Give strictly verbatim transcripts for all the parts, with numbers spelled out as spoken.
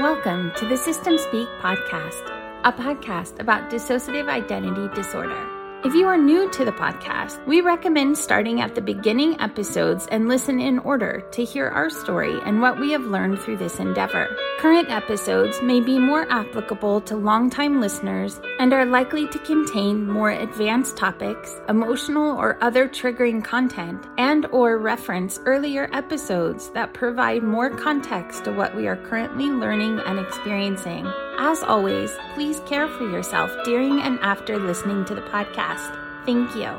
Welcome to the System Speak podcast, a podcast about dissociative identity disorder. If you are new to the podcast, we recommend starting at the beginning episodes and listen in order to hear our story and what we have learned through this endeavor. Current episodes may be more applicable to longtime listeners and are likely to contain more advanced topics, emotional or other triggering content, and or reference earlier episodes that provide more context to what we are currently learning and experiencing. As always, please care for yourself during and after listening to the podcast. Thank you.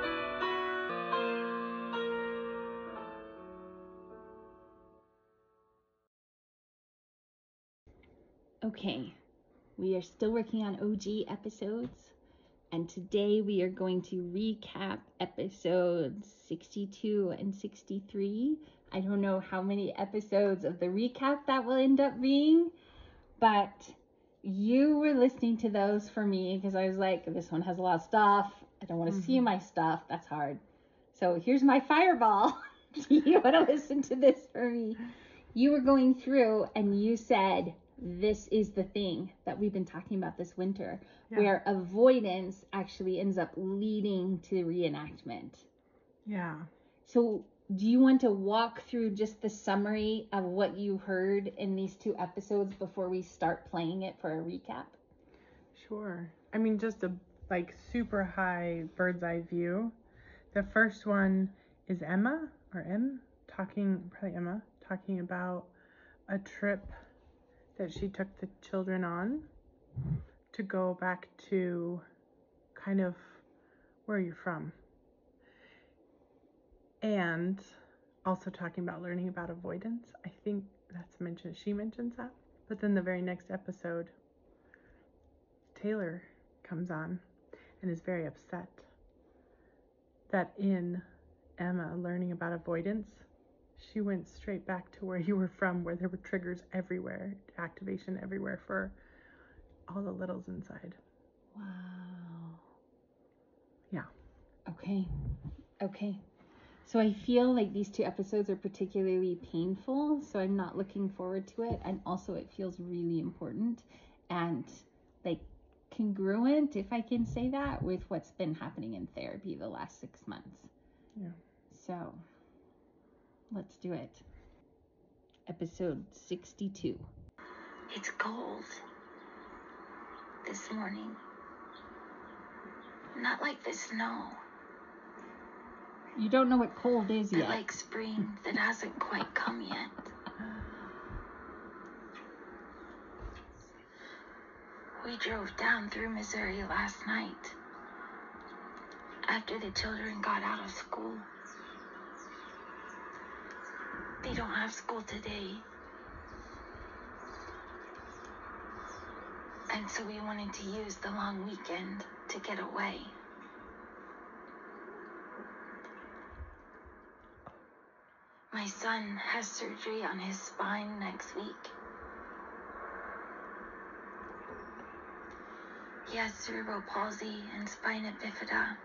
Okay, we are still working on O G episodes, and today we are going to recap episodes sixty-two and sixty-three. I don't know how many episodes of the recap that will end up being, but you were listening to those for me because I was like, this one has a lot of stuff. I don't want to mm-hmm. see my stuff. That's hard. So here's my fireball. Do you want to listen to this for me? You were going through and you said, this is the thing that we've been talking about this winter, yeah. where avoidance actually ends up leading to reenactment. Yeah. So do you want to walk through just the summary of what you heard in these two episodes before we start playing it for a recap? Sure. I mean, just a like super high bird's eye view. The first one is Emma or M talking, probably Emma, talking about a trip that she took the children on to go back to kind of where you're from. And also talking about learning about avoidance. I think that's mentioned, she mentions that. But then the very next episode, Taylor comes on and is very upset that in Emma learning about avoidance, she went straight back to where you were from, where there were triggers everywhere, activation everywhere for all the littles inside. Wow. Yeah. Okay. Okay. So I feel like these two episodes are particularly painful, so I'm not looking forward to it. And also it feels really important and like congruent, if I can say that, with what's been happening in therapy the last six months. Yeah. So let's do it. Episode sixty-two. It's cold this morning. Not like the snow. You don't know what cold is They're yet. like spring that hasn't quite come yet. We drove down through Missouri last night after the children got out of school. They don't have school today. And so we wanted to use the long weekend to get away. My son has surgery on his spine next week. He has cerebral palsy and spina bifida.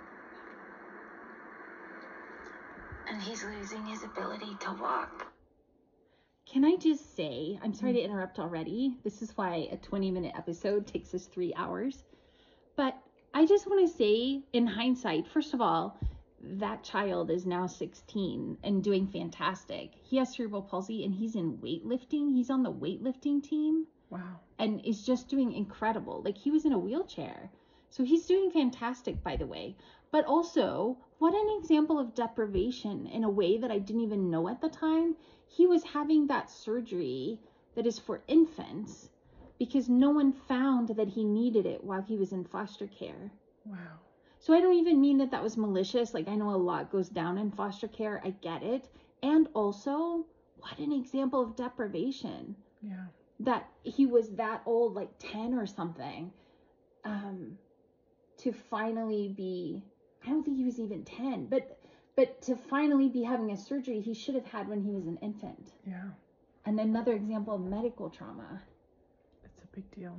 And he's losing his ability to walk. Can I just say, I'm sorry to interrupt already. This is why a twenty minute episode takes us three hours. But I just want to say, in hindsight, first of all, that child is now sixteen and doing fantastic. He has cerebral palsy and he's in weightlifting. He's on the weightlifting team. Wow. And is just doing incredible. Like, he was in a wheelchair. So he's doing fantastic, by the way. But also, what an example of deprivation in a way that I didn't even know at the time. He was having that surgery that is for infants because no one found that he needed it while he was in foster care. Wow. So I don't even mean that that was malicious. Like, I know a lot goes down in foster care. I get it. And also, what an example of deprivation. Yeah. That he was that old, like ten or something, um, to finally be, I don't think he was even ten, but but to finally be having a surgery he should have had when he was an infant. Yeah. And another example of medical trauma. It's a big deal.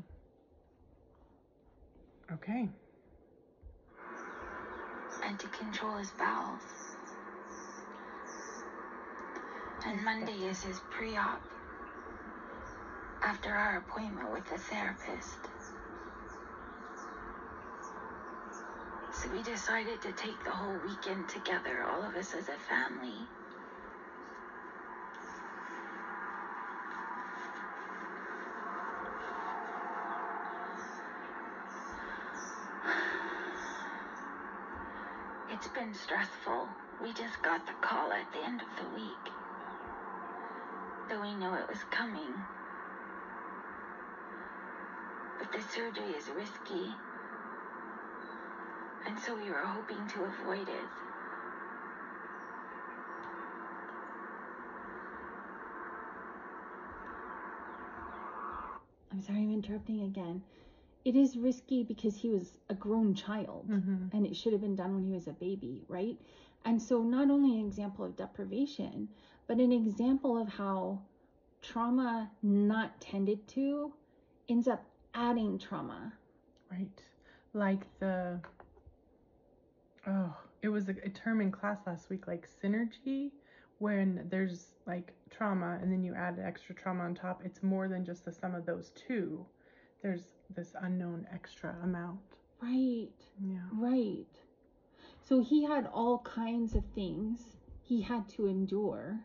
Okay. And to control his bowels. And Monday is his pre-op. after our appointment with the therapist. So we decided to take the whole weekend together, all of us as a family. It's been stressful. We just got the call at the end of the week, though we knew it was coming. But the surgery is risky, and so we were hoping to avoid it. I'm sorry I'm interrupting again. It is risky because he was a grown child, Mm-hmm. and it should have been done when he was a baby, right? And so not only an example of deprivation, but an example of how trauma not tended to ends up adding trauma. Right. Like the, oh, it was a, a term in class last week, like synergy, when there's like trauma and then you add extra trauma on top. It's more than just the sum of those two. There's this unknown extra amount. Right. Yeah. Right. So he had all kinds of things he had to endure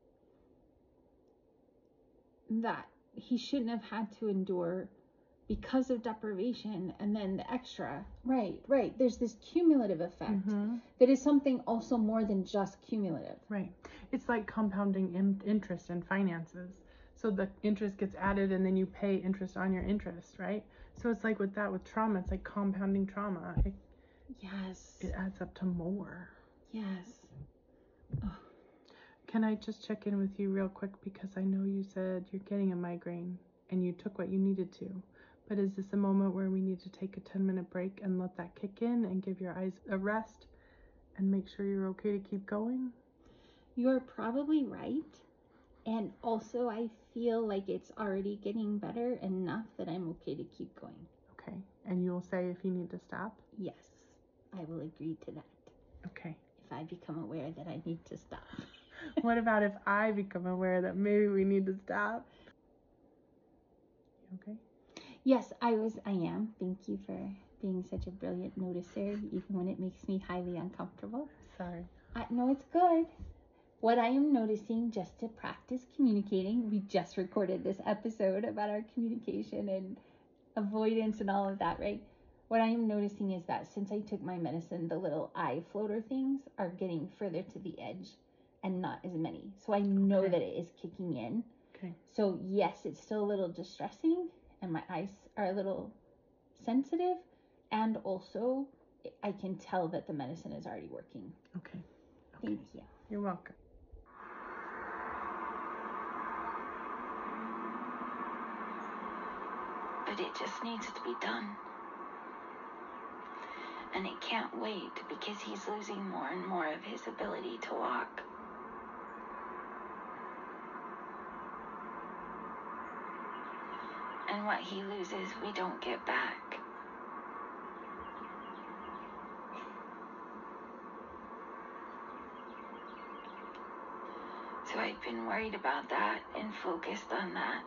that he shouldn't have had to endure because of deprivation, and then the extra. Right, right. There's this cumulative effect Mm-hmm. that is something also more than just cumulative. Right. It's like compounding in- interest in finances. So the interest gets added and then you pay interest on your interest, right? So it's like with that, with trauma, it's like compounding trauma. It, Yes. it adds up to more. Yes. Oh. Can I just check in with you real quick? Because I know you said you're getting a migraine and you took what you needed to. But is this a moment where we need to take a ten minute break and let that kick in and give your eyes a rest and make sure you're okay to keep going? You're probably right. And also, I feel like it's already getting better enough that I'm okay to keep going. Okay. And you'll say if you need to stop? Yes, I will agree to that. Okay. If I become aware that I need to stop. What about if I become aware that maybe we need to stop? You okay? Yes, I was, I am. Thank you for being such a brilliant noticer, even when it makes me highly uncomfortable. Sorry. I, no, it's good. What I am noticing, just to practice communicating, we just recorded this episode about our communication and avoidance and all of that, right? What I am noticing is that since I took my medicine, the little eye floater things are getting further to the edge and not as many. So I know Okay. that it is kicking in. Okay. So yes, it's still a little distressing and my eyes are a little sensitive, and also I can tell that the medicine is already working. Okay. Okay. Thank you. You're welcome. But it just needs to be done. And it can't wait because he's losing more and more of his ability to walk. And what he loses, we don't get back. So I've been worried about that and focused on that.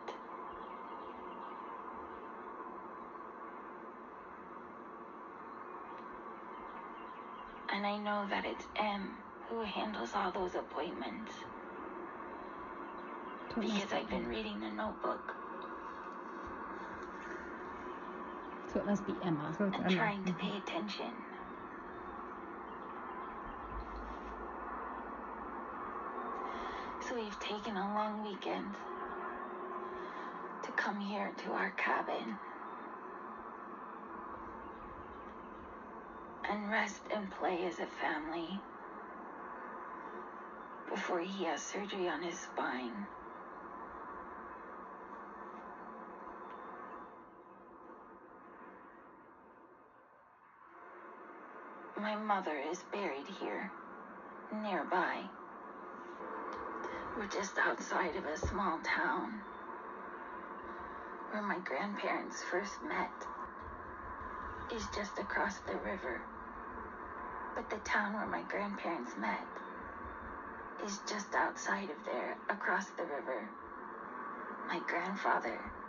And I know that it's Em who handles all those appointments. Because I've been reading the notebook. So it must be Emma. So it's and Emma. trying to Mhm. pay attention. So we've taken a long weekend to come here to our cabin and rest and play as a family before he has surgery on his spine. My mother is buried here, nearby. We're just outside of a small town where my grandparents first met. Is just across the river. But the town where my grandparents met is just outside of there, across the river. My grandfather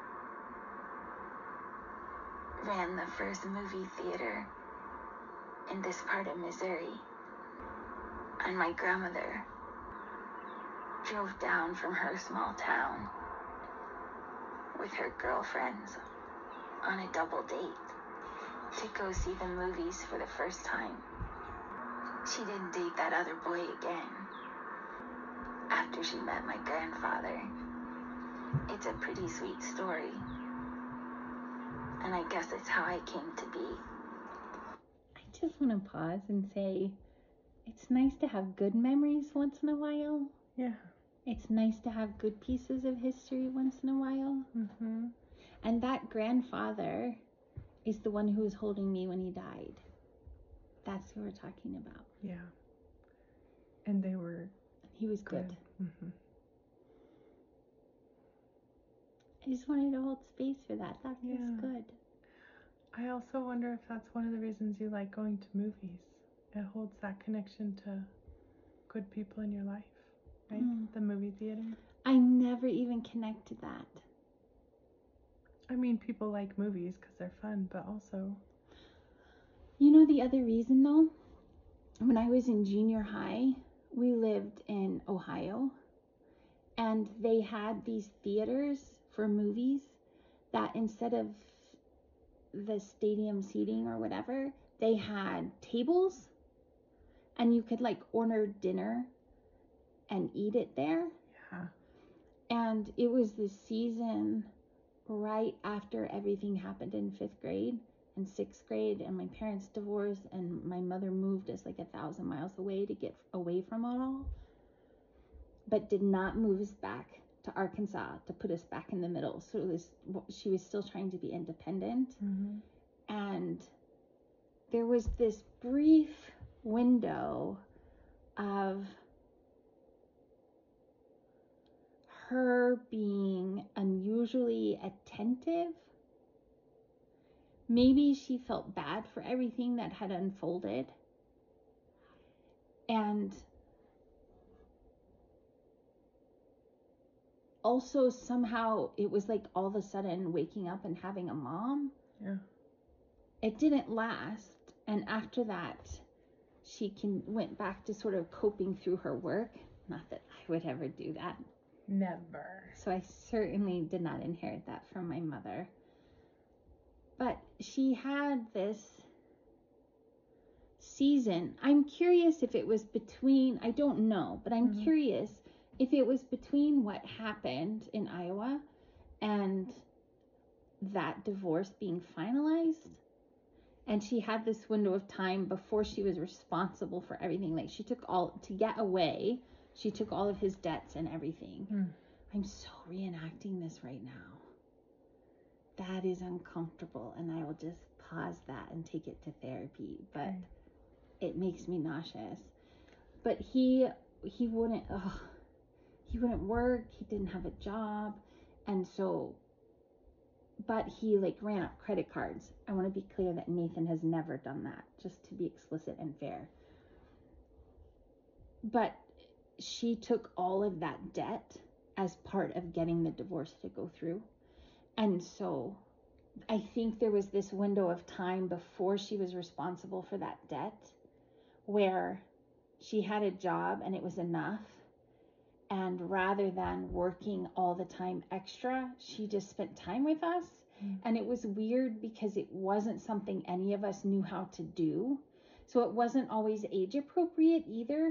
ran the first movie theater in this part of Missouri. And my grandmother drove down from her small town with her girlfriends on a double date to go see the movies for the first time. She didn't date that other boy again after she met my grandfather. It's a pretty sweet story, and I guess it's how I came to be. I just want to pause and say it's nice to have good memories once in a while. Yeah. It's nice to have good pieces of history once in a while. Mm-hmm. And that grandfather is the one who was holding me when he died. That's who we're talking about. Yeah. And they were He was good. good. Mm-hmm. I just wanted to hold space for that. That feels Yeah. good. I also wonder if that's one of the reasons you like going to movies. It holds that connection to good people in your life, right? Mm. The movie theater. I never even connected that. I mean, people like movies because they're fun, but also... You know the other reason though? When I was in junior high, we lived in Ohio, and they had these theaters for movies that instead of the stadium seating or whatever, they had tables, and you could like order dinner and eat it there. Yeah. And it was the season right after everything happened in fifth grade and sixth grade, and my parents divorced, and my mother moved us like a thousand miles away to get away from it all, but did not move us back to Arkansas to put us back in the middle. So it was, she was still trying to be independent. Mm-hmm. And there was this brief window of her being unusually attentive. Maybe she felt bad for everything that had unfolded. And also somehow it was like all of a sudden waking up and having a mom. Yeah. It didn't last. And after that, she can, went back to sort of coping through her work. Not that I would ever do that. Never. So I certainly did not inherit that from my mother. But she had this season. I'm curious if it was between, I don't know, but I'm Mhm. curious if it was between what happened in Iowa and that divorce being finalized. And she had this window of time before she was responsible for everything. Like she took all, to get away, she took all of his debts and everything. Mm. I'm so reenacting this right now. That is uncomfortable, and I will just pause that and take it to therapy. But Okay. it makes me nauseous. But he he wouldn't ugh, he wouldn't work. He didn't have a job, and so. But he like ran up credit cards. I want to be clear that Nathan has never done that, just to be explicit and fair. But she took all of that debt as part of getting the divorce to go through. And so I think there was this window of time before she was responsible for that debt where she had a job and it was enough. And rather than working all the time extra, she just spent time with us. Mm. And it was weird because it wasn't something any of us knew how to do. So it wasn't always age appropriate either.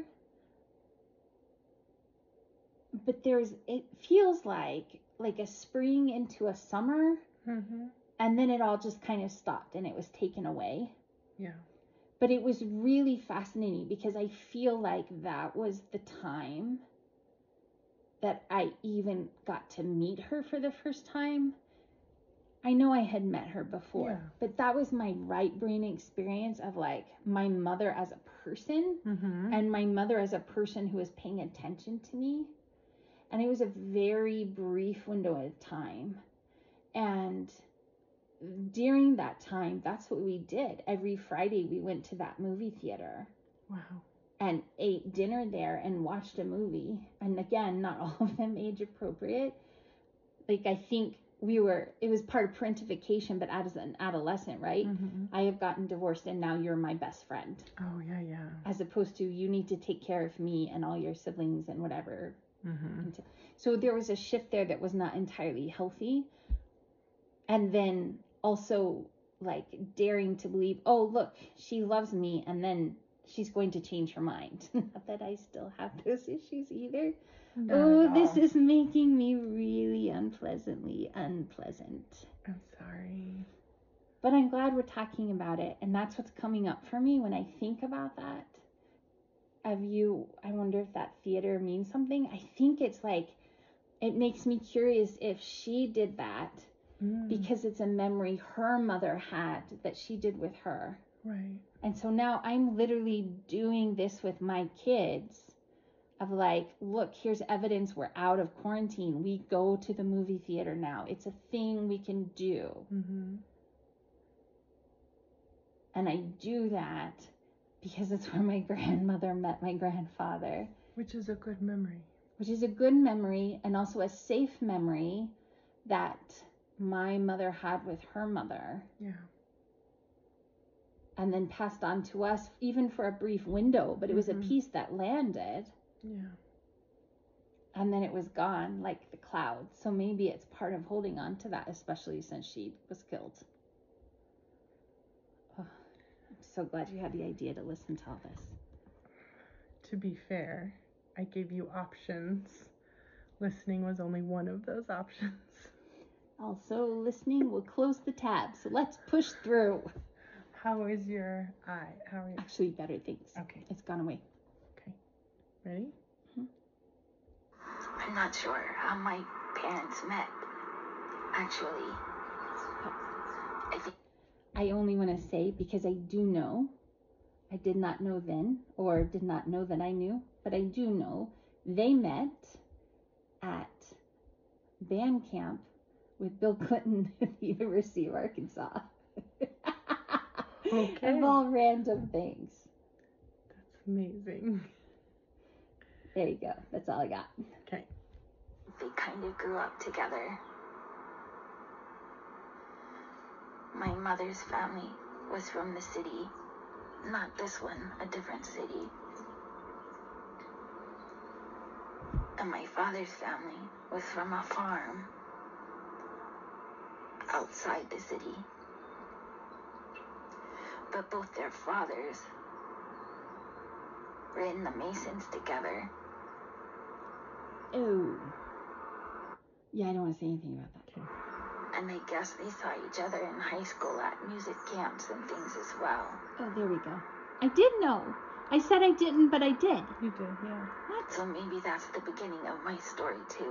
But there's, it feels like, like a spring into a summer. Mm-hmm. And then it all just kind of stopped and it was taken away. Yeah. But it was really fascinating because I feel like that was the time that I even got to meet her for the first time. I know I had met her before, Yeah. but that was my right brain experience of like my mother as a person, Mm-hmm. and my mother as a person who was paying attention to me. And it was a very brief window of time. And during that time, that's what we did. Every Friday we went to that movie theater. Wow. And ate dinner there and watched a movie. And again, not all of them age appropriate. Like I think we were, it was part of parentification, but as an adolescent, right? Mm-hmm. I have gotten divorced and now you're my best friend. Oh, yeah, yeah. As opposed to you need to take care of me and all your siblings and whatever. Mm-hmm. So there was a shift there that was not entirely healthy. And then also like daring to believe, oh, look, she loves me and then she's going to change her mind. Not that I still have those issues either. Not Oh, at this all. is making me really unpleasantly unpleasant. I'm sorry. But I'm glad we're talking about it. And that's what's coming up for me when I think about that. Of you, I wonder if that theater means something. I think it's like, it makes me curious if she did that Mm. because it's a memory her mother had that she did with her. Right. And so now I'm literally doing this with my kids of like, look, here's evidence we're out of quarantine. We go to the movie theater now. It's a thing we can do. Mm-hmm. And I do that because it's where my grandmother met my grandfather. Which is a good memory. Which is a good memory and also a safe memory that my mother had with her mother. Yeah. And then passed on to us, even for a brief window, but it was Mm-hmm. a piece that landed. Yeah. And then it was gone like the clouds. So maybe it's part of holding on to that, especially since she was killed. Oh, I'm so glad you had the idea to listen to all this. To be fair, I gave you options. Listening was only one of those options. Also, listening will close the tab. So let's push through. How is your eye? How are you? Actually, better things. Okay. It's gone away. Okay. Ready? I'm not sure how my parents met. Actually, I think I only want to say, because I do know, I did not know then, or did not know that I knew, but I do know they met at band camp with Bill Clinton at the University of Arkansas. Okay. Of all random things. That's amazing. There you go. That's all I got. Okay. they kind of grew up together. My mother's family was from the city. Not this one, a different city. And my father's family was from a farm outside the city. But both their fathers were in the Masons together. Oh. Yeah, I don't want to say anything about that. Okay. And I guess they saw each other in high school at music camps and things as well. Oh, there we go. I did know. I said I didn't, but I did. You did, yeah. What? So maybe that's the beginning of my story too.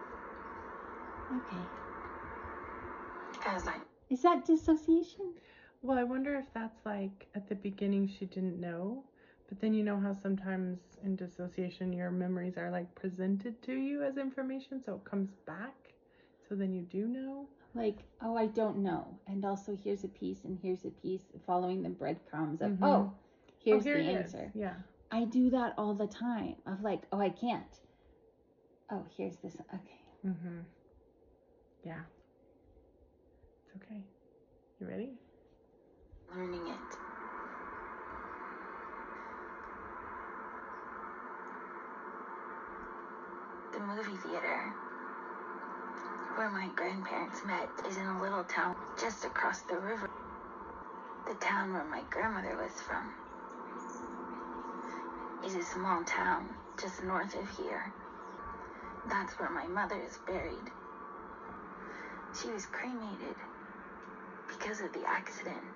Okay. As I Is that dissociation? Well, I wonder if that's like at the beginning she didn't know, but then you know how sometimes in dissociation your memories are like presented to you as information, so it comes back, so then you do know. Like, oh, I don't know. And also, here's a piece and here's a piece, following the breadcrumbs of, Mhm. oh, here's oh, here the it answer. is. Yeah. I do that all the time of like, oh, I can't. Oh, here's this. Okay. Mhm. Yeah. It's okay. You ready? learning it. The movie theater where my grandparents met is in a little town just across the river. The town where my grandmother was from is a small town just north of here. That's where my mother is buried. She was cremated because of the accident.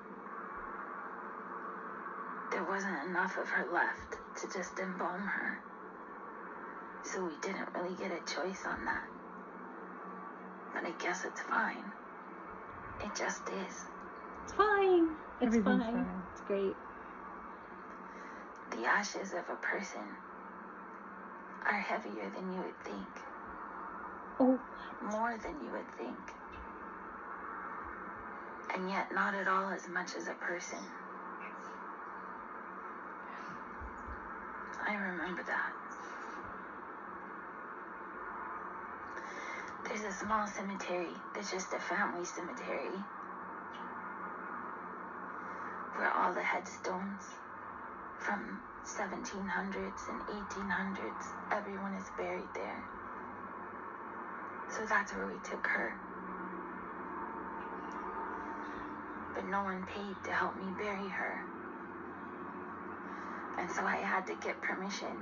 There wasn't enough of her left to just embalm her. So we didn't really get a choice on that. But I guess it's fine. It just is. It's fine. It's Everything's fine. fine. It's great. The ashes of a person are heavier than you would think. Oh, More than you would think. And yet not at all as much as a person. I remember that. There's a small cemetery that's just a family cemetery where all the headstones from seventeen hundreds and eighteen hundreds, everyone is buried there. So that's where we took her. But no one paid to help me bury her. And so I had to get permission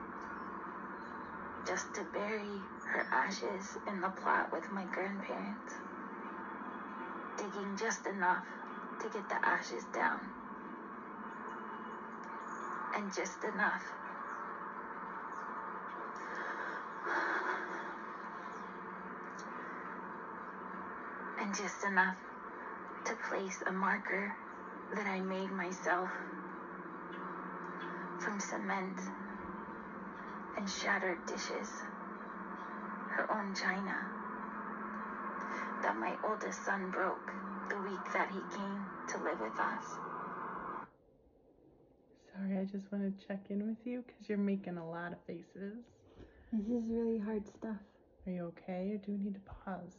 just to bury her ashes in the plot with my grandparents, digging just enough to get the ashes down, and just enough and just enough to place a marker that I made myself from cement and shattered dishes, her own china, that my oldest son broke the week that he came to live with us. Sorry, I just want to check in with you because you're making a lot of faces. This is really hard stuff. Are you okay, or do we need to pause?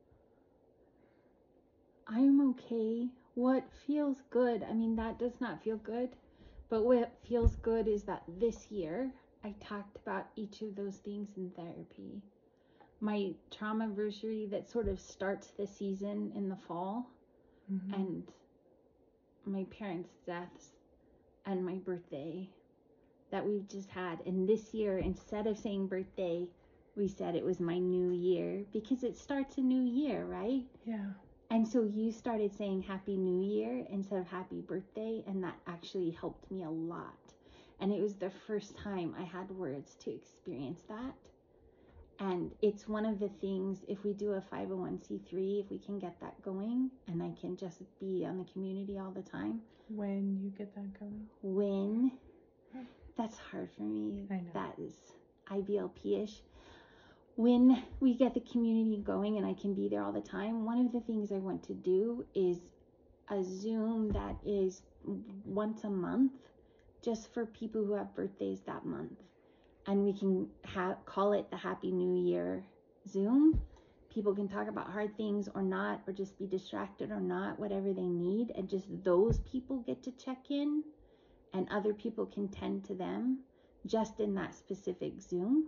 I'm okay. What feels good, I mean, that does not feel good, but what feels good is that this year I talked about each of those things in therapy. My trauma-versary that sort of starts the season in the fall, Mm-hmm. and my parents' deaths, and my birthday that we've just had. And this year, instead of saying birthday, we said it was my new year, because it starts a new year, right? Yeah. And so you started saying Happy New Year instead of Happy Birthday, and that actually helped me a lot. And it was the first time I had words to experience that. And it's one of the things, if we do a five oh one c three, if we can get that going, and I can just be on the community all the time. When you get that going? When, that's hard for me. I know. That is I B L P-ish. When we get the community going and I can be there all the time, one of the things I want to do is a Zoom that is once a month, just for people who have birthdays that month. And we can ha- call it the Happy New Year Zoom. People can talk about hard things or not, or just be distracted or not, whatever they need. And just those people get to check in, and other people can tend to them just in that specific Zoom.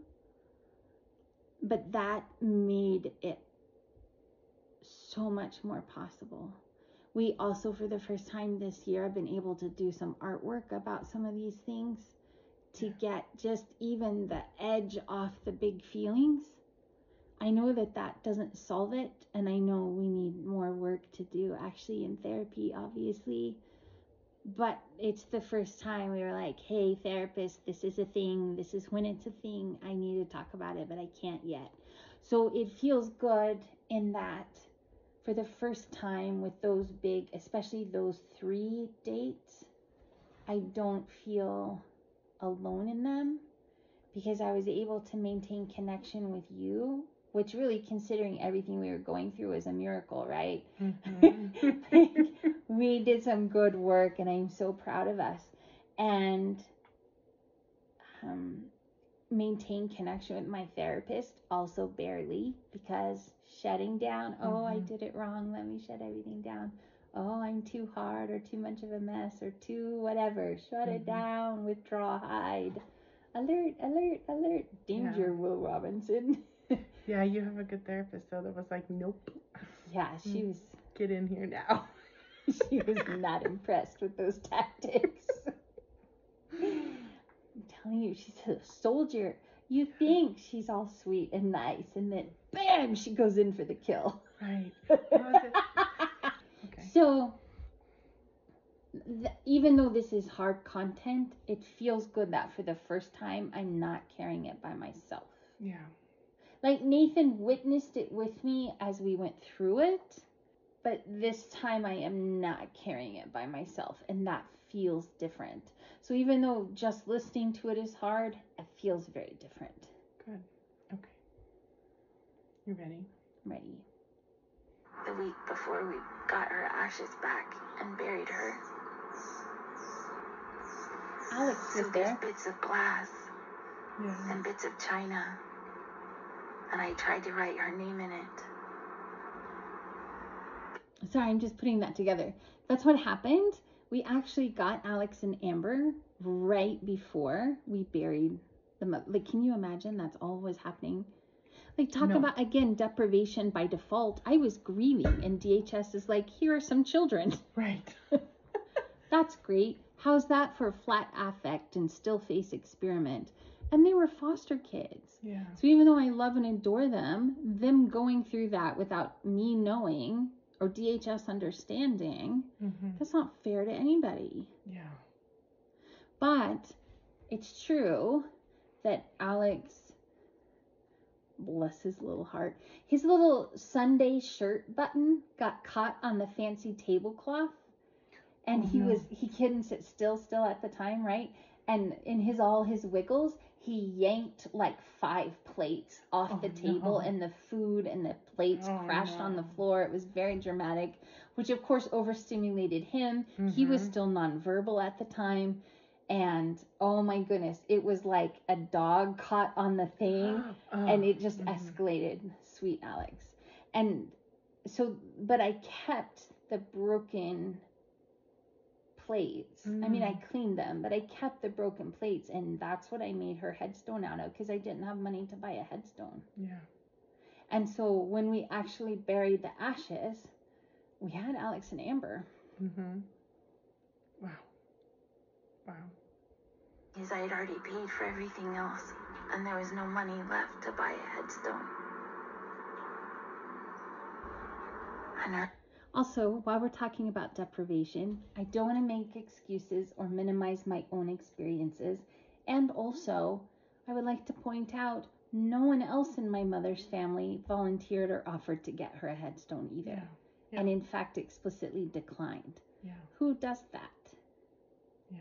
But that made it so much more possible. We also, for the first time this year, have been able to do some artwork about some of these things to get just even the edge off the big feelings. I know that that doesn't solve it, and I know we need more work to do actually in therapy, obviously. But it's the first time we were like, hey, therapist, this is a thing. This is when it's a thing. I need to talk about it, but I can't yet. So it feels good in that for the first time with those big, especially those three dates, I don't feel alone in them, because I was able to maintain connection with you, which really, considering everything we were going through, is a miracle, right? Mm-hmm. Like, we did some good work, and I'm so proud of us. And um, maintain connection with my therapist, also barely, because shutting down, oh, mm-hmm. I did it wrong, let me shut everything down. Oh, I'm too hard or too much of a mess or too whatever. Shut mm-hmm. it down, withdraw, hide. Alert, alert, alert. Danger, yeah. Will Robinson. Yeah, you have a good therapist, though, that was like, nope. Yeah, she was... Get in here now. She was not impressed with those tactics. I'm telling you, she's a soldier. You think she's all sweet and nice, and then, bam, she goes in for the kill. Right. What was it? Okay. So... even though this is hard content, it feels good that for the first time I'm not carrying it by myself. Yeah. Like, Nathan witnessed it with me as we went through it, but this time I am not carrying it by myself, and that feels different. So even though just listening to it is hard, it feels very different. Good. Okay. You ready? I'm ready. The week before we got her ashes back and buried her, Alex was so there. There's bits of glass yeah. and bits of china and I tried to write her name in it. Sorry, I'm just putting that together. That's what happened. We actually got Alex and Amber right before we buried them. Like, can you imagine that's all was happening? Like, talk No. about, again, deprivation by default. I was grieving, and D H S is like, here are some children. Right. That's great. How's that for a flat affect and still face experiment? And they were foster kids. Yeah. So even though I love and adore them, them going through that without me knowing or D H S understanding, Mm-hmm. that's not fair to anybody. Yeah. But it's true that Alex, bless his little heart, his little Sunday shirt button got caught on the fancy tablecloth. And Oh, he no. was, he couldn't sit still still at the time, right? And in his all his wiggles, he yanked like five plates off Oh, the table, no. and the food and the plates Oh, crashed on the no. floor. It was very dramatic, which of course overstimulated him. He was Mhm. still nonverbal at the time. And oh my goodness, it was like a dog caught on the thing, Oh, and it just mhm. escalated, sweet Alex. And so, but I kept the broken plates. I mean, I Mm. cleaned them, but I kept the broken plates, and that's what I made her headstone out of, because I didn't have money to buy a headstone. Yeah. And so when we actually buried the ashes, we had Alex and Amber. Mhm. Wow. Wow. Because I had already paid for everything else, and there was no money left to buy a headstone. And her Also, while we're talking about deprivation, I don't want to make excuses or minimize my own experiences. And also, I would like to point out, no one else in my mother's family volunteered or offered to get her a headstone either. Yeah. Yeah. And in fact, explicitly declined. Yeah. Who does that? Yeah.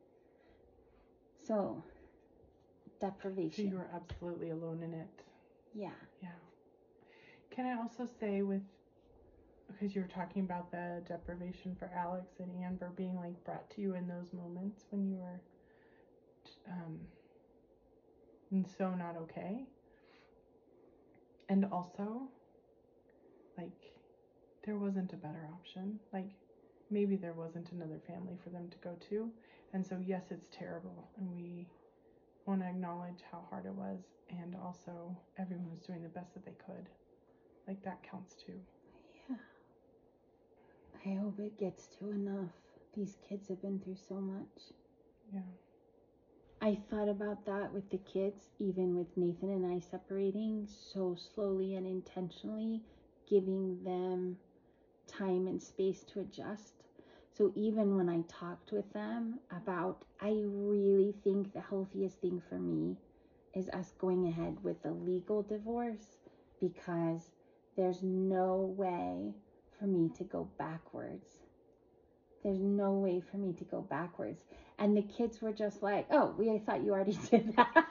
So, So deprivation. you were absolutely alone in it. Yeah. Yeah. Can I also say, with, because you were talking about the deprivation for Alex and Amber being like brought to you in those moments when you were um and so not okay. And also, like, there wasn't a better option. Like, maybe there wasn't another family for them to go to. And so, yes, it's terrible. And we want to acknowledge how hard it was. And also, everyone was doing the best that they could. Like, that counts too. Yeah. I hope it gets to enough. These kids have been through so much. Yeah. I thought about that with the kids, even with Nathan and I separating, so slowly and intentionally, giving them time and space to adjust. So even when I talked with them about, I really think the healthiest thing for me is us going ahead with a legal divorce, because there's no way for me to go backwards. There's no way for me to go backwards. And the kids were just like, oh, we thought you already did that.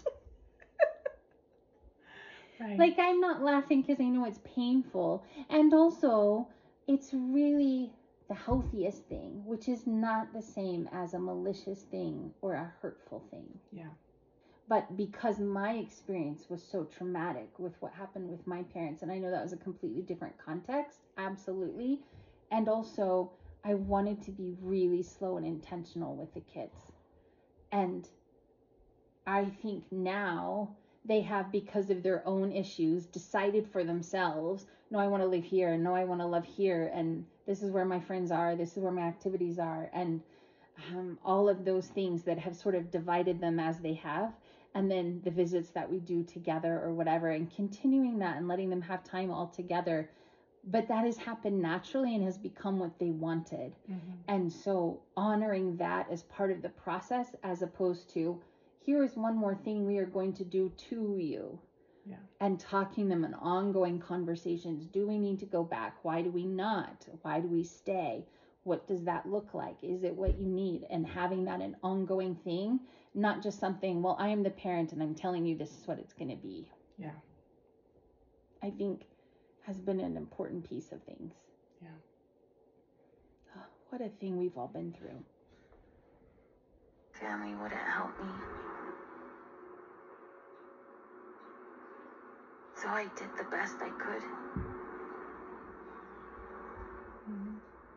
Right. Like, I'm not laughing because I know it's painful. And also, it's really the healthiest thing, which is not the same as a malicious thing or a hurtful thing. Yeah. But because my experience was so traumatic with what happened with my parents, and I know that was a completely different context, absolutely. And also, I wanted to be really slow and intentional with the kids. And I think now they have, because of their own issues, decided for themselves, no, I want to live here, no, I want to live here, and this is where my friends are, this is where my activities are, and um, all of those things that have sort of divided them as they have. And then the visits that we do together or whatever, and continuing that and letting them have time all together. But that has happened naturally and has become what they wanted. Mm-hmm. And so honoring that as part of the process, as opposed to, here is one more thing we are going to do to you. Yeah. And talking them in ongoing conversations. Do we need to go back? Why do we not? Why do we stay? What does that look like? Is it what you need? And having that an ongoing thing, not just something, well, I am the parent and I'm telling you this is what it's going to be. Yeah. I think has been an important piece of things. Yeah. Oh, what a thing we've all been through. family wouldn't help me. So I did the best I could. Mm-hmm.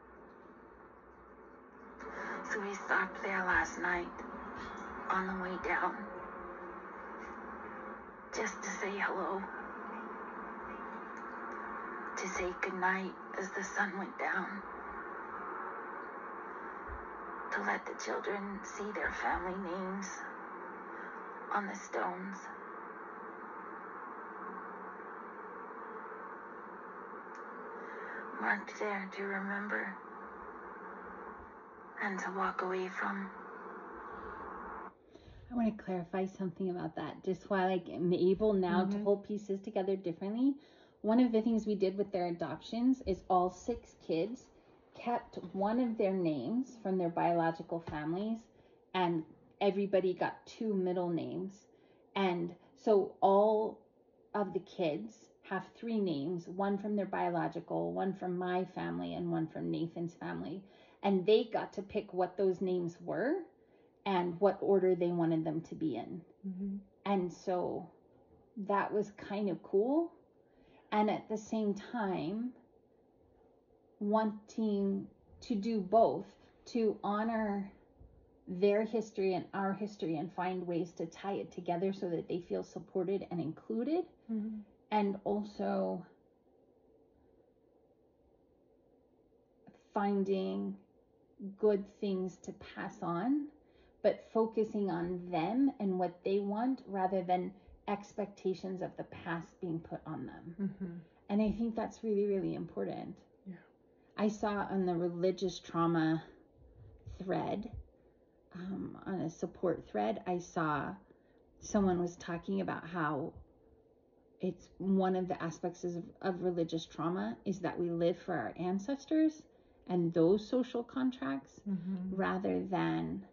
So we stopped there last night on the way down just to say hello, to say goodnight as the sun went down, to let the children see their family names on the stones. Marked there to remember and to walk away from. I want to clarify something about that, just while I am able now Mm-hmm. to pull pieces together differently. One of the things we did with their adoptions is all six kids kept one of their names from their biological families, and everybody got two middle names. And so all of the kids have three names, one from their biological, one from my family, and one from Nathan's family. And they got to pick what those names were and what order they wanted them to be in. Mm-hmm. And so that was kind of cool. And at the same time, wanting to do both, to honor their history and our history and find ways to tie it together so that they feel supported and included. Mm-hmm. And also finding good things to pass on, but focusing on them and what they want rather than expectations of the past being put on them. Mm-hmm. And I think that's really, really important. Yeah. I saw on the religious trauma thread, um, on a support thread, I saw someone was talking about how it's one of the aspects of, of religious trauma is that we live for our ancestors and those social contracts, Mm-hmm. rather than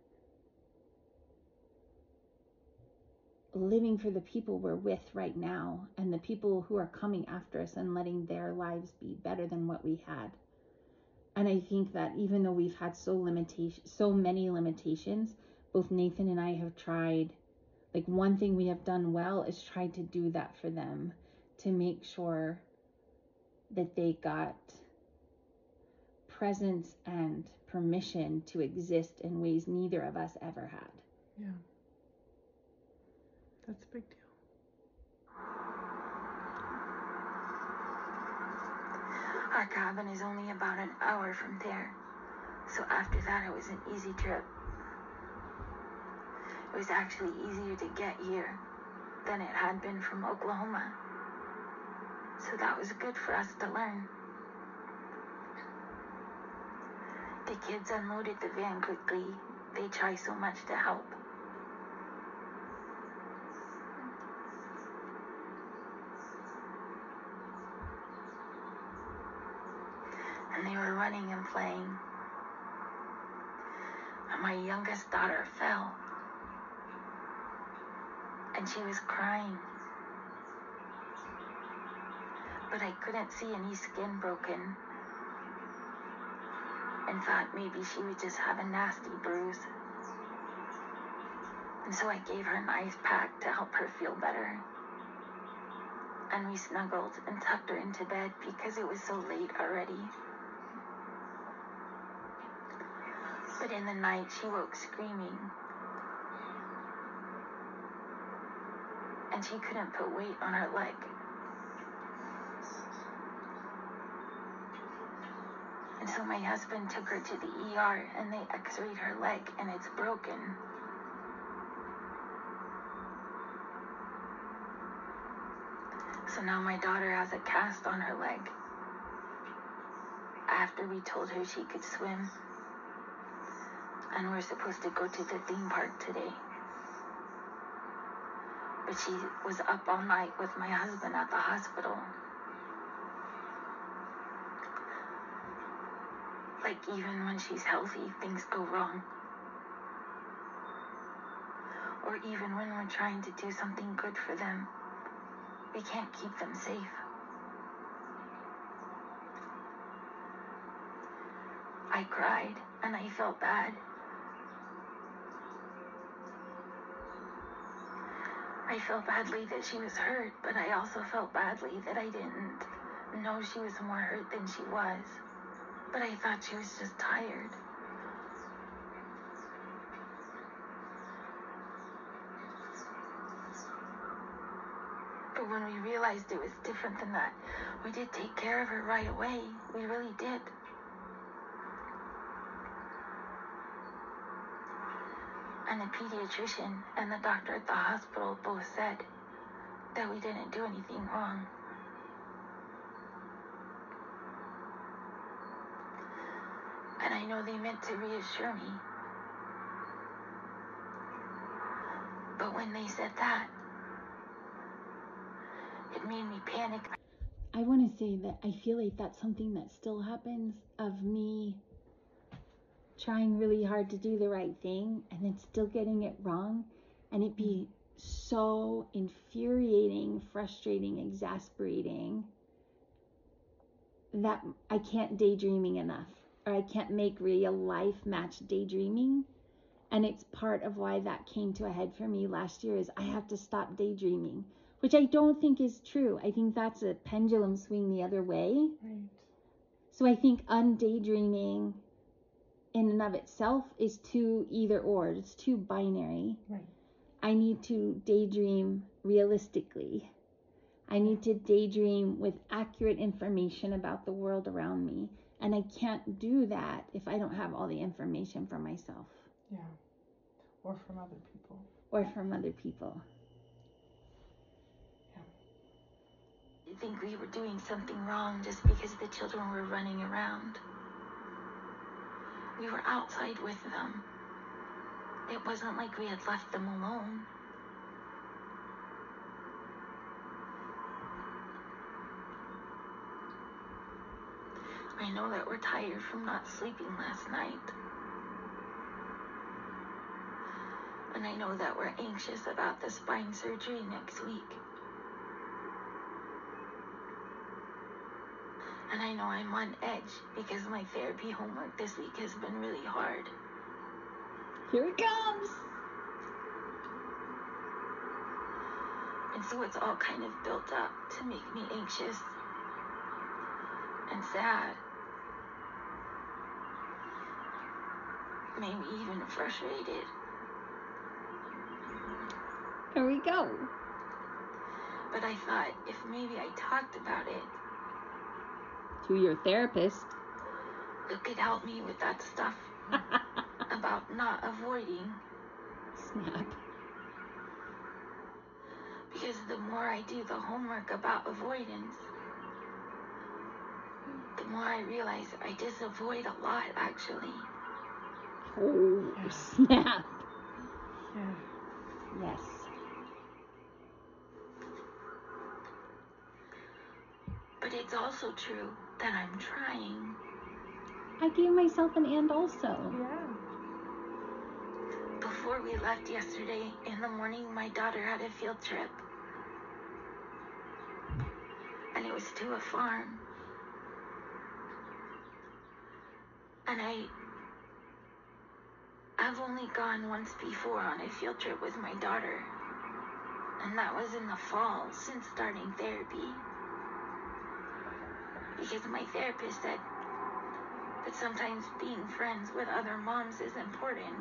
living for the people we're with right now and the people who are coming after us and letting their lives be better than what we had. And I think that even though we've had so limitation, so many limitations, both Nathan and I have tried, like one thing we have done well is tried to do that for them, to make sure that they got presence and permission to exist in ways neither of us ever had. Yeah. That's a big deal. Our cabin is only about an hour from there, so after that it was an easy trip. It was actually easier to get here than it had been from Oklahoma, so that was good for us to learn. The kids unloaded the van quickly. They try so much to help. And they were running and playing. And my youngest daughter fell. And she was crying. But I couldn't see any skin broken. In fact, maybe she would just have a nasty bruise. And so I gave her an ice pack to help her feel better. And we snuggled and tucked her into bed because it was so late already. But in the night, she woke screaming. And she couldn't put weight on her leg. And so my husband took her to the E R and they x-rayed her leg and it's broken. So now my daughter has a cast on her leg. After we told her she could swim. And we're supposed to go to the theme park today. But she was up all night with my husband at the hospital. Like even when she's healthy, things go wrong. Or even when we're trying to do something good for them, we can't keep them safe. I cried and I felt bad. I felt badly that she was hurt, but I also felt badly that I didn't know she was more hurt than she was. But I thought she was just tired. But when we realized it was different than that, we did take care of her right away. We really did. And the pediatrician and the doctor at the hospital both said that we didn't do anything wrong. And I know they meant to reassure me. But when they said that, it made me panic. I want to say that I feel like that's something that still happens, of me trying really hard to do the right thing and then still getting it wrong, and it be so infuriating, frustrating, exasperating that I can't daydreaming enough, or I can't make real life match daydreaming. And it's part of why that came to a head for me last year, is I have to stop daydreaming, which I don't think is true. I think that's a pendulum swing the other way. Right. So I think undaydreaming in and of itself is too either or. It's too binary. Right. I need to daydream realistically. I need to daydream with accurate information about the world around me. And I can't do that if I don't have all the information for myself. Yeah. Or from other people. Or from other people. I think we were doing something wrong just because the children were running around. We were outside with them. It wasn't like we had left them alone. I know that we're tired from not sleeping last night. And I know that we're anxious about the spine surgery next week. And I know I'm on edge because my therapy homework this week has been really hard. Here it comes! And so it's all kind of built up to make me anxious and sad. Maybe even frustrated. Here we go. But I thought if maybe I talked about it, to your therapist, it could help me with that stuff about not avoiding. Snap. Because the more I do the homework about avoidance, the more I realize I just avoid a lot, actually. Oh, Yeah. snap. Yeah. Yes. But it's also true that I'm trying. I gave myself an and also. Yeah. Before we left yesterday, in the morning, my daughter had a field trip. And it was to a farm. And I... I've only gone once before on a field trip with my daughter. And that was in the fall, since starting therapy. Because my therapist said that sometimes being friends with other moms is important.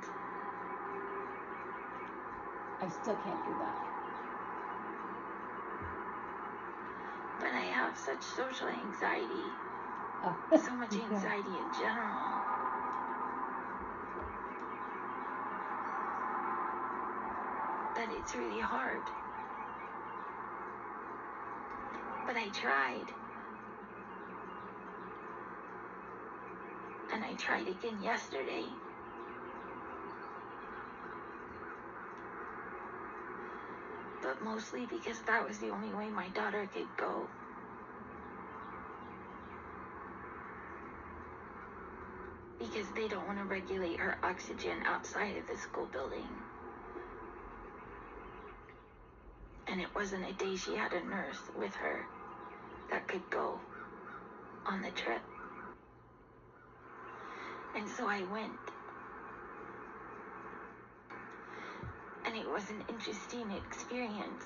I still can't do that. But I have such social anxiety. Oh. So much anxiety in general. That it's really hard. But I tried. And I tried again yesterday. But mostly because that was the only way my daughter could go. Because they don't want to regulate her oxygen outside of the school building. And it wasn't a day she had a nurse with her that could go on the trip. And so I went. And it was an interesting experience.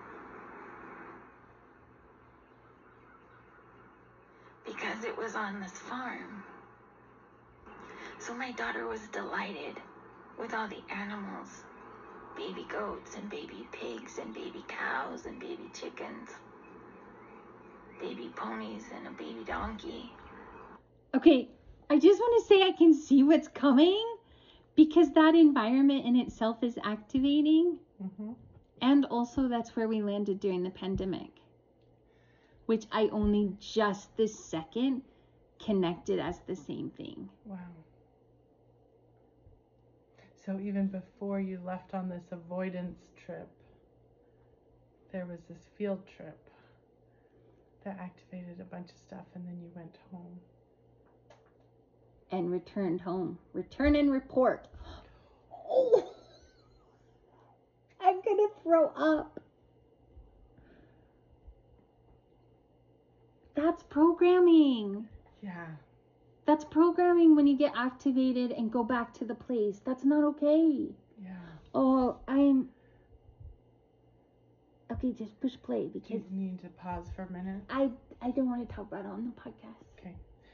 Because it was on this farm. So my daughter was delighted with all the animals. Baby goats and baby pigs and baby cows and baby chickens. Baby ponies and a baby donkey. Okay, I just want to say I can see what's coming because that environment in itself is activating. Mm-hmm. And also that's where we landed during the pandemic, which I only just this second connected as the same thing. Wow. So even before you left on this avoidance trip, there was this field trip that activated a bunch of stuff, and then you went home. And returned home. Return and report. Oh, I'm gonna throw up. That's programming. Yeah. That's programming when you get activated and go back to the place. That's not okay. Yeah. Oh, I'm... Okay, just push play Do because you need to pause for a minute? I I don't want to talk about it on the podcast. Okay.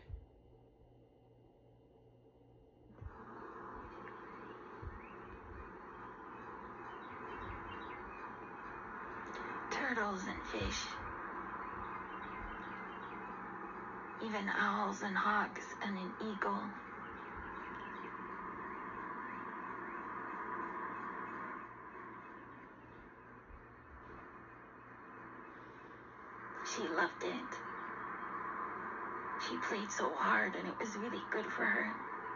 Turtles and fish. Even owls and hawks and an eagle. She loved it. She played so hard and it was really good for her.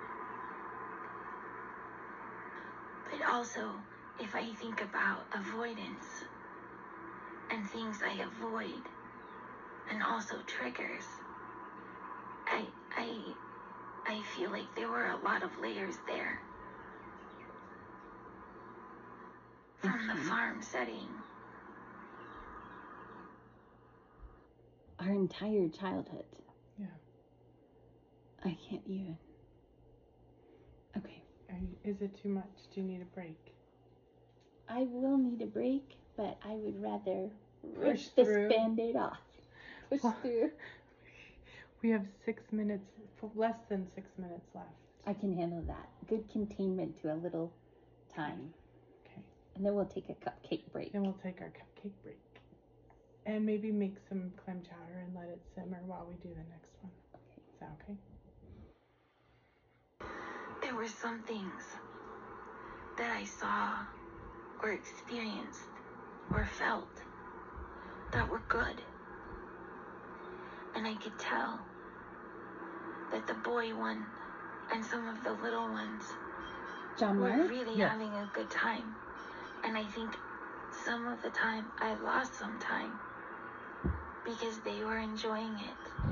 But also, if I think about avoidance and things I avoid and also triggers, I I I feel like there were a lot of layers there. From the farm setting. Our entire childhood. Yeah. I can't even. Okay. Are you, is it too much? Do you need a break? I will need a break, but I would rather Push rip this through. Band-Aid off. Push Well, through. We have six minutes, less than six minutes left. I can handle that. Good containment to a little time. Okay. And then we'll take a cupcake break. Then we'll take our cupcake break. And maybe make some clam chowder and let it simmer while we do the next one. Okay. Is that okay? There were some things that I saw or experienced or felt that were good. And I could tell that the boy one and some of the little ones John were Mark? really Yes. having a good time. And I think some of the time I lost some time because they were enjoying it.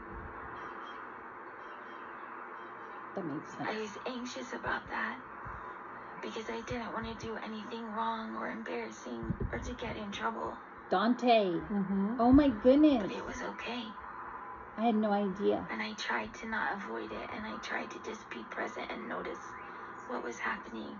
That makes sense. I was anxious about that because I didn't want to do anything wrong or embarrassing or to get in trouble. Dante. Mm-hmm. Oh my goodness. But it was okay. I had no idea. And I tried to not avoid it, and I tried to just be present and notice what was happening.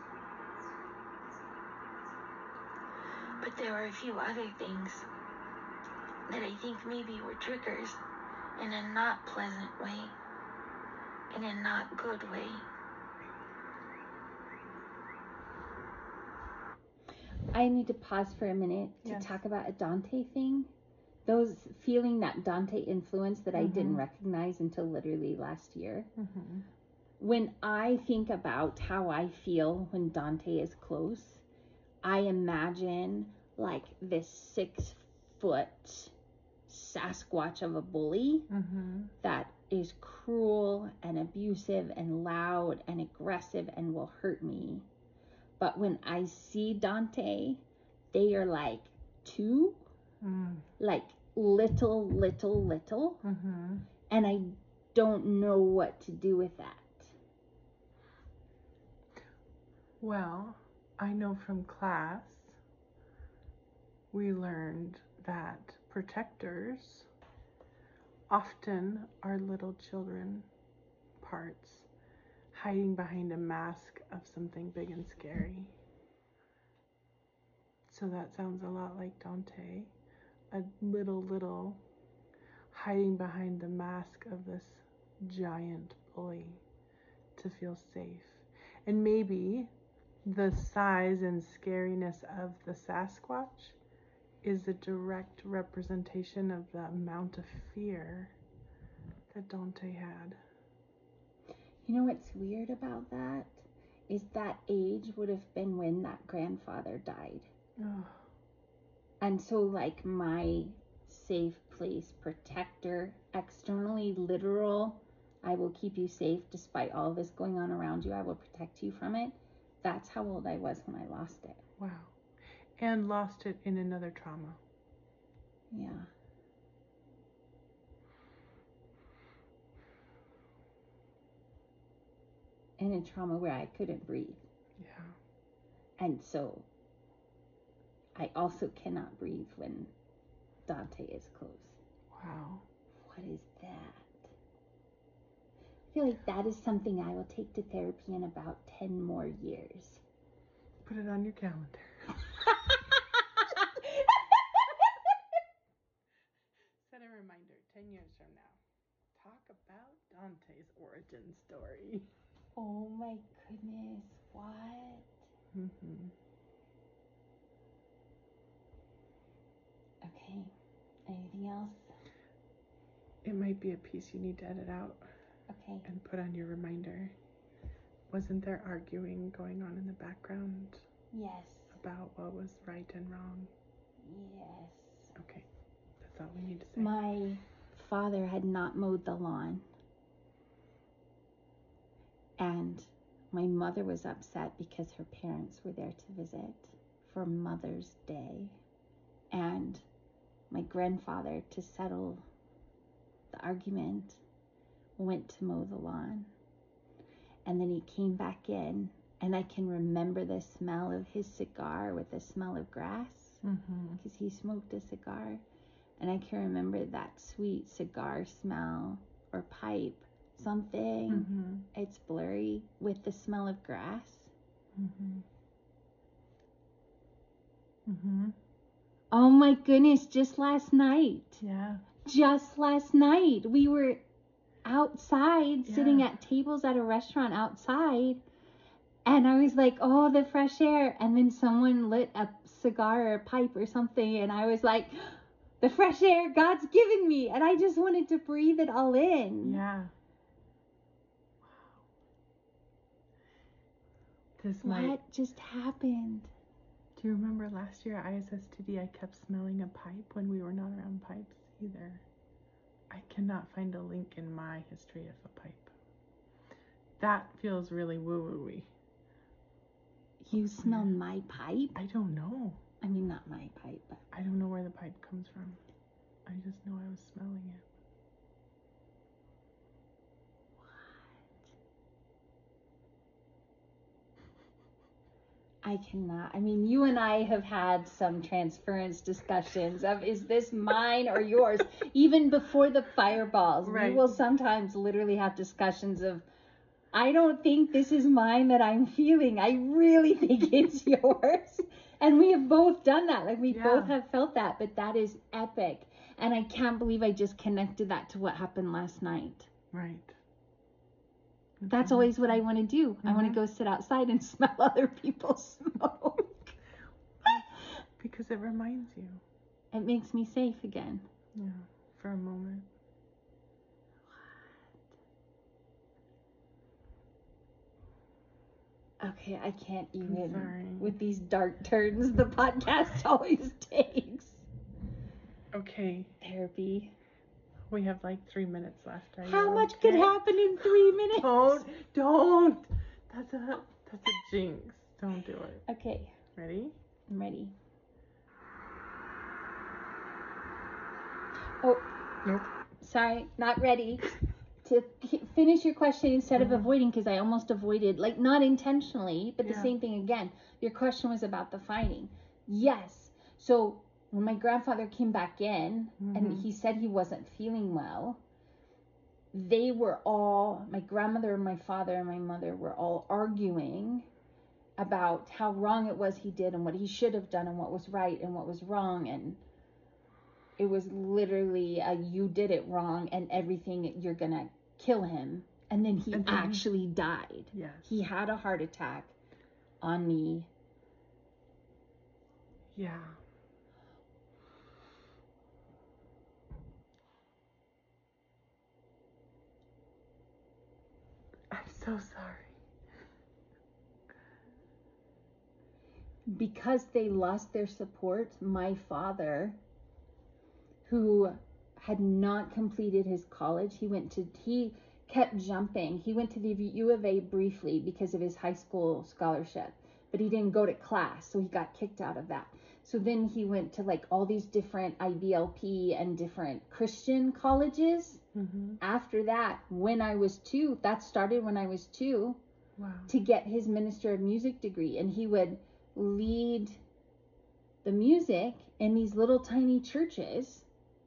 But there were a few other things that I think maybe were triggers in a not pleasant way, in a not good way. I need to pause for a minute to Yes. talk about a Dante thing. Those feeling that Dante influence that I didn't Mhm. recognize until literally last year. Mm-hmm. When I think about how I feel when Dante is close, I imagine like this six foot Sasquatch of a bully Mm-hmm. that is cruel and abusive and loud and aggressive and will hurt me. But when I see Dante, they are like two, Mm. like little, little, little. Mm-hmm. And I don't know what to do with that. Well, I know from class we learned that protectors often are little children parts hiding behind a mask of something big and scary. So that sounds a lot like Dante. A little, little hiding behind the mask of this giant bully to feel safe. And maybe the size and scariness of the Sasquatch is a direct representation of the amount of fear that Dante had. You know what's weird about that? Is that age would have been when that grandfather died. Oh. And so, like, my safe place, protector, externally literal, I will keep you safe despite all this going on around you. I will protect you from it. That's how old I was when I lost it. Wow. And lost it in another trauma. Yeah. In a trauma where I couldn't breathe. Yeah. And so I also cannot breathe when Dante is close. Wow. What is that? I feel like that is something I will take to therapy in about ten more years. Put it on your calendar. Set a reminder, ten years from now. Talk about Dante's origin story. Oh my goodness, what? Mm-hmm. Okay, anything else? It might be a piece you need to edit out. Okay. And put on your reminder. Wasn't there arguing going on in the background? Yes. About what was right and wrong? Yes. Okay, that's all we need to say. My father had not mowed the lawn. And my mother was upset because her parents were there to visit for Mother's Day. And my grandfather, to settle the argument, went to mow the lawn. And then he came back in, and I can remember the smell of his cigar with the smell of grass, because mm-hmm. he smoked a cigar. And I can remember that sweet cigar smell or pipe, something. Mm-hmm. It's blurry with the smell of grass. Mm-hmm. Mm-hmm. Oh my goodness, just last night. Yeah. Just last night. We were outside, yeah. sitting at tables at a restaurant outside. And I was like, oh, the fresh air. And then someone lit a cigar or a pipe or something. And I was like, the fresh air God's given me. And I just wanted to breathe it all in. Yeah. Wow. This what might... just happened? Do you remember last year at I S S T D, I kept smelling a pipe when we were not around pipes either. I cannot find a link in my history of a pipe. That feels really woo-woo-y. You smell yeah. my pipe? I don't know. I mean, not my pipe, but... I don't know where the pipe comes from. I just know I was smelling it. I cannot. I mean, you and I have had some transference discussions of, is this mine or yours? Even before the fireballs, right. We will sometimes literally have discussions of, I don't think this is mine that I'm feeling. I really think it's yours. And we have both done that. Like, we yeah. both have felt that. But that is epic. And I can't believe I just connected that to what happened last night. Right. That's always what I want to do. Mm-hmm. I want to go sit outside and smell other people's smoke. Because it reminds you. It makes me safe again. Yeah, for a moment. What? Okay, I can't even. With these dark turns the podcast always takes. Okay. Therapy. We have like three minutes left. Are How much okay? could happen in three minutes? Don't, don't. That's a, that's a jinx. Don't do it. Okay. Ready? I'm ready. Oh. Nope. Sorry, not ready. To finish your question instead mm-hmm. of avoiding, because I almost avoided, like not intentionally, but yeah. the same thing again. Your question was about the fighting. Yes. So when my grandfather came back in mm-hmm. and he said he wasn't feeling well, they were all, my grandmother and my father and my mother were all arguing. about how wrong it was he did and what he should have done and what was right and what was wrong. And it was literally a, you did it wrong and everything, you're going to kill him. And then he And then- actually died. Yes. He had a heart attack on me. Yeah. I'm so sorry. Because they lost their support, my father, who had not completed his college, he went to, he kept jumping. He went to the U of A briefly because of his high school scholarship, but he didn't go to class, so he got kicked out of that. So then he went to like all these different I B L P and different Christian colleges. Mm-hmm. After that, when I was two, that started when I was two, Wow. to get his Minister of Music degree. And he would lead the music in these little tiny churches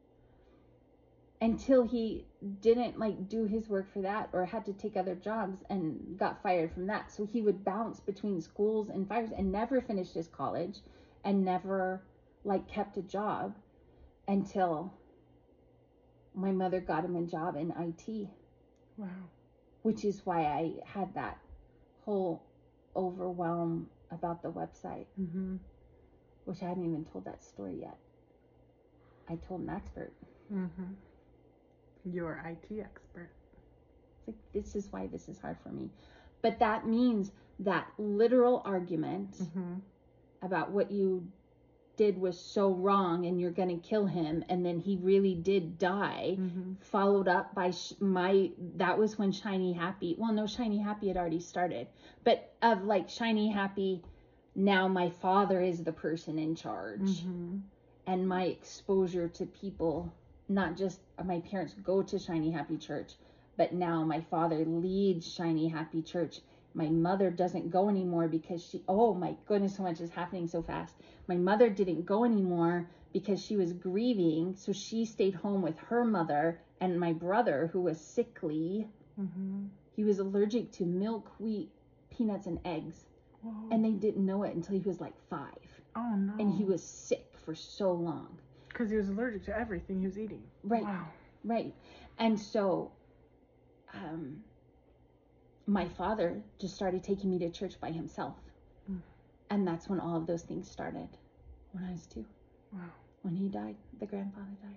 until he didn't like do his work for that or had to take other jobs and got fired from that. So he would bounce between schools and fires and never finished his college and never like kept a job until my mother got him a job in I T. Wow. Which is why I had that whole overwhelm about the website, Mm-hmm. which I haven't even told that story yet. I told an expert. Mm-hmm. You're I T expert. It's like, this is why this is hard for me. But that means that literal argument Mm-hmm. about what you did was so wrong and you're going to kill him, and then he really did die, Mm-hmm. followed up by sh- my, that was when Shiny Happy, well, no, Shiny Happy had already started, but of like Shiny Happy, now my father is the person in charge. Mm-hmm. And my exposure to people, not just my parents go to Shiny Happy Church, but now my father leads Shiny Happy Church. My mother doesn't go anymore because she, oh my goodness, so much is happening so fast. My mother didn't go anymore because she was grieving, so she stayed home with her mother and my brother, who was sickly. Mm-hmm. He was allergic to milk, wheat, peanuts, and eggs. Whoa. And they didn't know it until he was like five. Oh no. And he was sick for so long. Because he was allergic to everything he was eating. Right. Wow. Right. And so um, my father just started taking me to church by himself. Mm. And that's when all of those things started. When I was two. Wow. When he died, the grandfather died.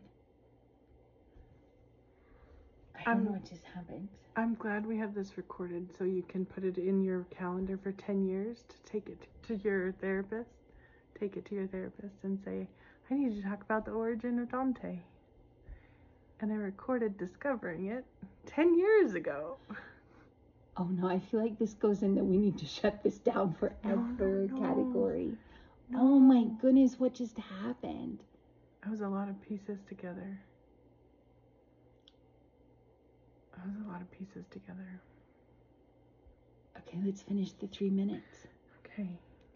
I don't Um, know what just happened. I'm glad we have this recorded so you can put it in your calendar for ten years to take it to your therapist. Take it to your therapist and say, I need to talk about the origin of Dante. And I recorded discovering it ten years ago. Oh no, I feel like this goes in the we need to shut this down forever No, no, no. category. No. Oh my goodness, what just happened? It was a lot of pieces together. It was a lot of pieces together. Okay, let's finish the three minutes. Okay.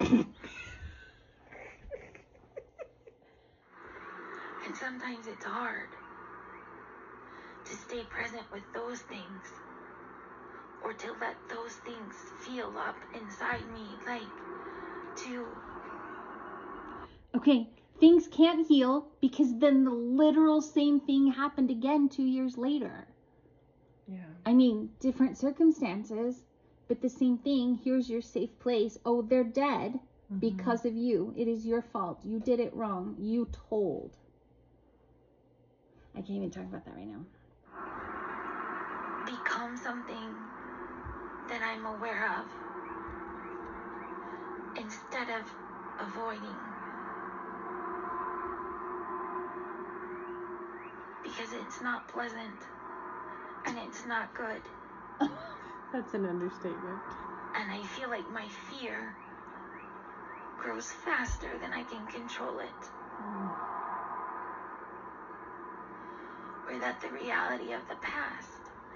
And sometimes it's hard to stay present with those things, or to let those things feel up inside me, like to Okay, things can't heal because then the literal same thing happened again two years later. Yeah. I mean, different circumstances, but the same thing. Here's your safe place. Oh, they're dead Mm-hmm. because of you. It is your fault. You did it wrong. You told. I can't even talk about that right now. become something that I'm aware of instead of avoiding. Because it's not pleasant and it's not good. That's an understatement. And I feel like my fear grows faster than I can control it. Mm. Or that the reality of the past.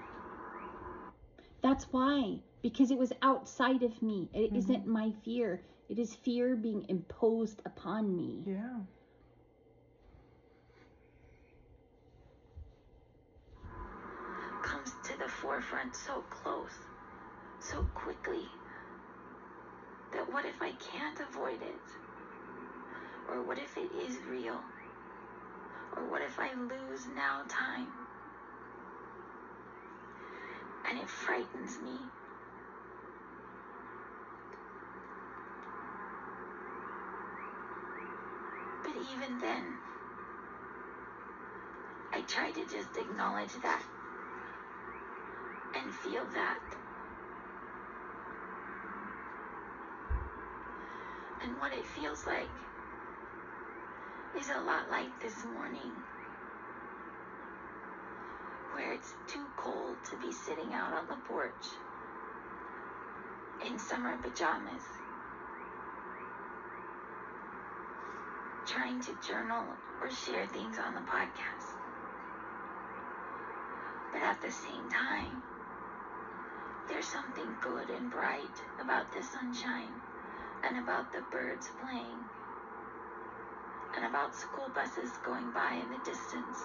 That's why. Because it was outside of me. It Mm-hmm. isn't my fear. It is fear being imposed upon me. Yeah. Comes to the forefront so close, so quickly, that what if I can't avoid it? Or what if it is real? Or what if I lose now time? And it frightens me. But even then, I try to just acknowledge that and feel that. And what it feels like is a lot like this morning, where it's too cold to be sitting out on the porch in summer pajamas, trying to journal or share things on the podcast. But at the same time, there's something good and bright about the sunshine, and about the birds playing, and about school buses going by in the distance,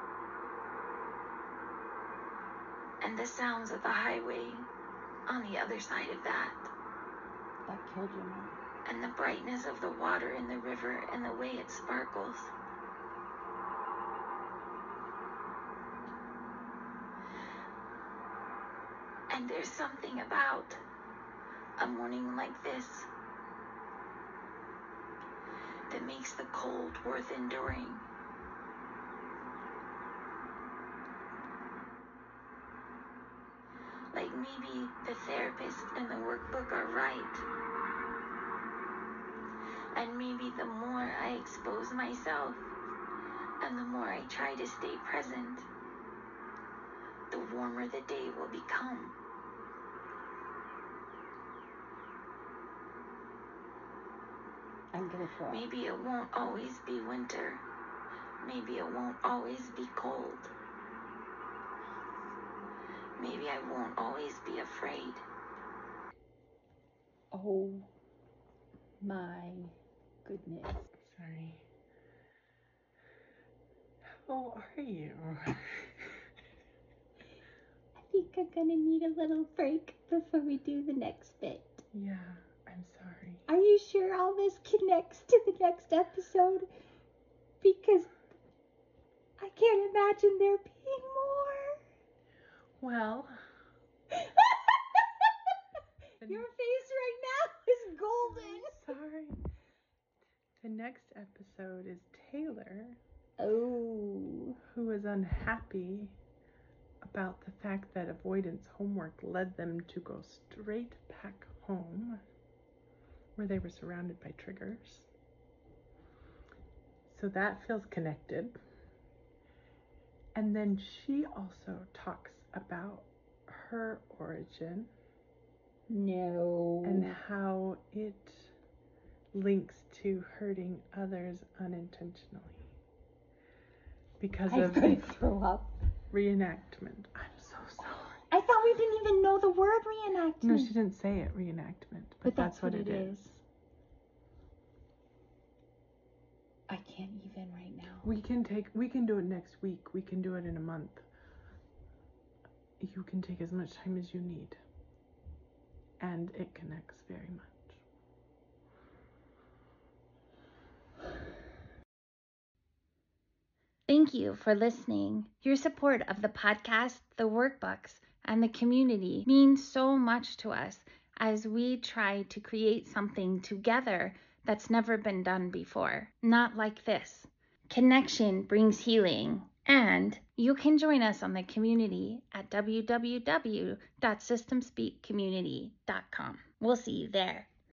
and the sounds of the highway on the other side of that. That killed you, Mom. And the brightness of the water in the river and the way it sparkles. And there's something about a morning like this that makes the cold worth enduring. Like maybe the therapist and the workbook are right. And maybe the more I expose myself and the more I try to stay present, the warmer the day will become. I'm gonna throw up. Maybe it won't always be winter. Maybe it won't always be cold. Maybe I won't always be afraid. Oh my goodness. Sorry. How are you? I think I'm gonna need a little break before we do the next bit. Yeah, I'm sorry. Are you sure all this connects to the next episode? Because I can't imagine there being more. Well, Your face right now is golden. sorry. The next episode is Taylor, Oh. who is unhappy about the fact that avoidance homework led them to go straight back home, where they were surrounded by triggers. So that feels connected. And then she also talks about her origin No. and how it links to hurting others unintentionally because I'm of gonna throw up. reenactment. I'm so sorry. I thought we didn't even know the word reenactment. No, she didn't say it, reenactment, but, But that's, what, it is. I can't even right now. We can take, we can do it next week. We can do it in a month. You can take as much time as you need. And it connects very much. Thank you for listening. Your support of the podcast, the workbooks, and the community means so much to us as we try to create something together that's never been done before. Not like this. Connection brings healing, and you can join us on the community at w w w dot system speak community dot com. We'll see you there.